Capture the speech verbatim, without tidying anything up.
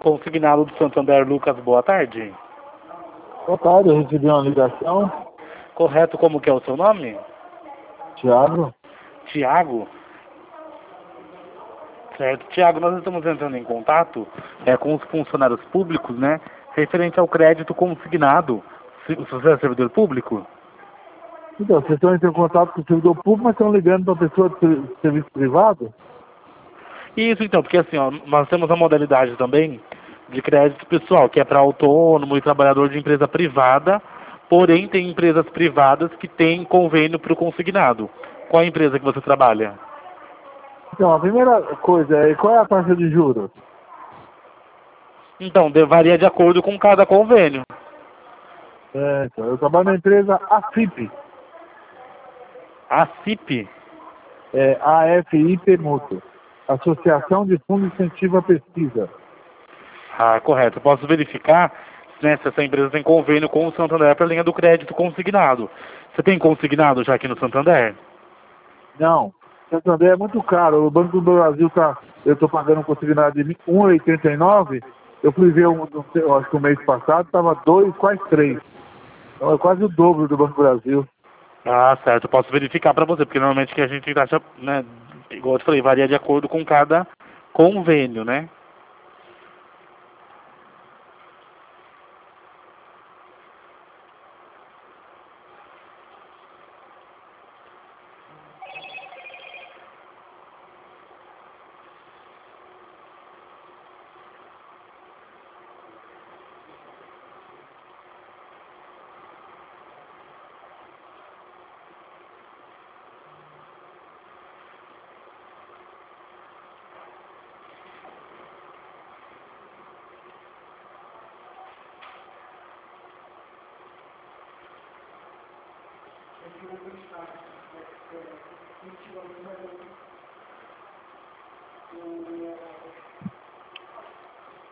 Consignado do Santander, Lucas, boa tarde. Boa tarde, eu recebi uma ligação. Correto, como que é o seu nome? Tiago. Tiago? Certo. Tiago, nós estamos entrando em contato é, com os funcionários públicos, né? Referente ao crédito consignado. Se se você é servidor público? Então, vocês estão entrando em contato com o servidor público, mas estão ligando para a pessoa de ser- serviço privado? Isso, então, porque assim, ó, nós temos a modalidade também de crédito pessoal, que é para autônomo e trabalhador de empresa privada, porém tem empresas privadas que têm convênio para o consignado. Qual a empresa que você trabalha? Então, a primeira coisa é, qual é a taxa de juros? Então, de- varia de acordo com cada convênio. É, então, eu trabalho na empresa A F I P, A C I P? é A F I P Mútuo, Associação de Fundo Incentivo à Pesquisa. Ah, correto. Eu posso verificar, né, se essa empresa tem convênio com o Santander para a linha do crédito consignado. Você tem consignado já aqui no Santander? Não, Santander é muito caro, o Banco do Brasil tá, eu estou pagando um consignado de um real e oitenta e nove, eu fui ver, um, um, eu acho que o mês passado estava dois, quase três. Então é quase o dobro do Banco do Brasil. Ah, certo. Eu posso verificar para você, porque normalmente que a gente acha, né, igual eu te falei, varia de acordo com cada convênio, né?